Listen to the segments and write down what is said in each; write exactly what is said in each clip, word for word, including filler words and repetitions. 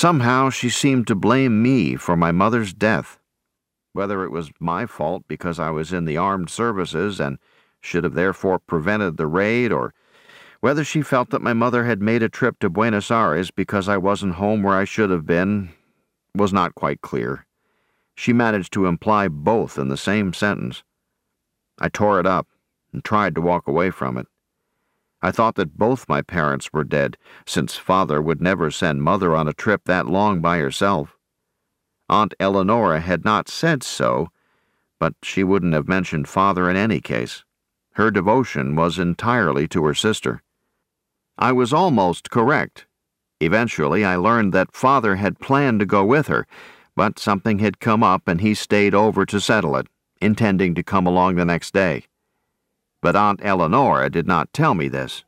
Somehow she seemed to blame me for my mother's death. Whether it was my fault because I was in the armed services and should have therefore prevented the raid, or whether she felt that my mother had made a trip to Buenos Aires because I wasn't home where I should have been, was not quite clear. She managed to imply both in the same sentence. I tore it up and tried to walk away from it. I thought that both my parents were dead, since Father would never send Mother on a trip that long by herself. Aunt Eleonora had not said so, but she wouldn't have mentioned Father in any case. Her devotion was entirely to her sister. I was almost correct. Eventually, I learned that Father had planned to go with her, but something had come up and he stayed over to settle it, intending to come along the next day. But Aunt Eleonora did not tell me this.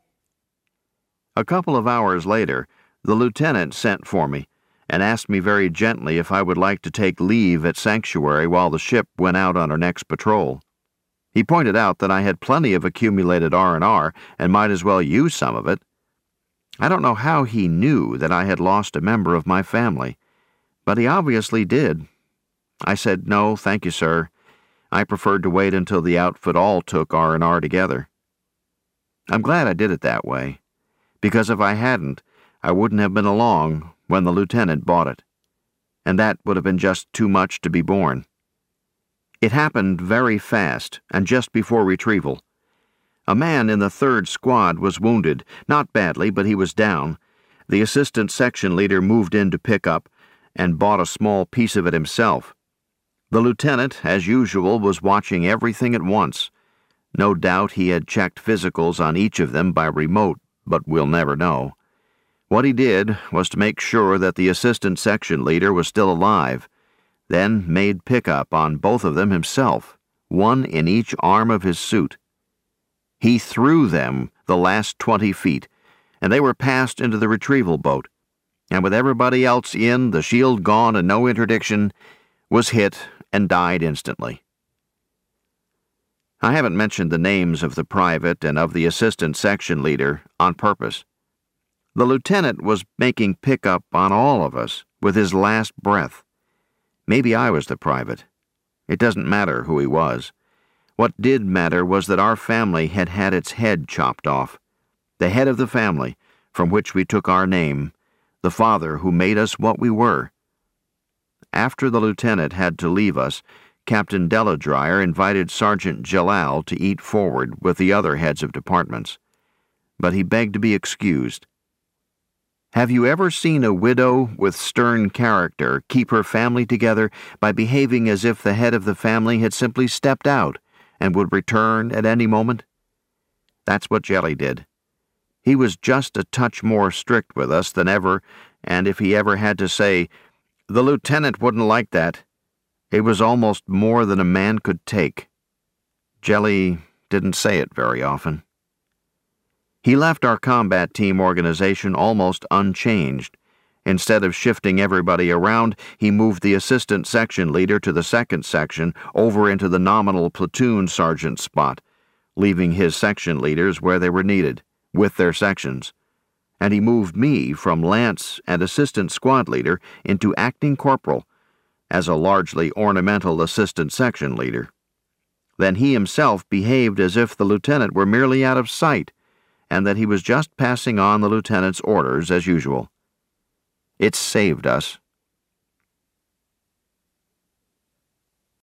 A couple of hours later, the lieutenant sent for me and asked me very gently if I would like to take leave at Sanctuary while the ship went out on her next patrol. He pointed out that I had plenty of accumulated R and R and might as well use some of it. I don't know how he knew that I had lost a member of my family, but he obviously did. I said, "No, thank you, sir. I preferred to wait until the outfit all took R and R together." I'm glad I did it that way, because if I hadn't, I wouldn't have been along when the lieutenant bought it, and that would have been just too much to be borne. It happened very fast, and just before retrieval. A man in the third squad was wounded, not badly, but he was down. The assistant section leader moved in to pick up, and bought a small piece of it himself. The lieutenant, as usual, was watching everything at once. No doubt he had checked physicals on each of them by remote, but we'll never know. What he did was to make sure that the assistant section leader was still alive, then made pickup on both of them himself, one in each arm of his suit. He threw them the last twenty feet, and they were passed into the retrieval boat, and with everybody else in, the shield gone and no interdiction, was hit and died instantly. I haven't mentioned the names of the private and of the assistant section leader on purpose. The lieutenant was making pickup on all of us with his last breath. Maybe I was the private. It doesn't matter who he was. What did matter was that our family had had its head chopped off. The head of the family, from which we took our name, the father who made us what we were. After the lieutenant had to leave us, Captain Deladryer invited Sergeant Jalal to eat forward with the other heads of departments, but he begged to be excused. Have you ever seen a widow with stern character keep her family together by behaving as if the head of the family had simply stepped out and would return at any moment? That's what Jelly did. He was just a touch more strict with us than ever, and if he ever had to say, "The lieutenant wouldn't like that," it was almost more than a man could take. Jelly didn't say it very often. He left our combat team organization almost unchanged. Instead of shifting everybody around, he moved the assistant section leader to the second section over into the nominal platoon sergeant spot, leaving his section leaders where they were needed, with their sections. And he moved me from lance and assistant squad leader into acting corporal, as a largely ornamental assistant section leader. Then he himself behaved as if the lieutenant were merely out of sight, and that he was just passing on the lieutenant's orders as usual. It saved us.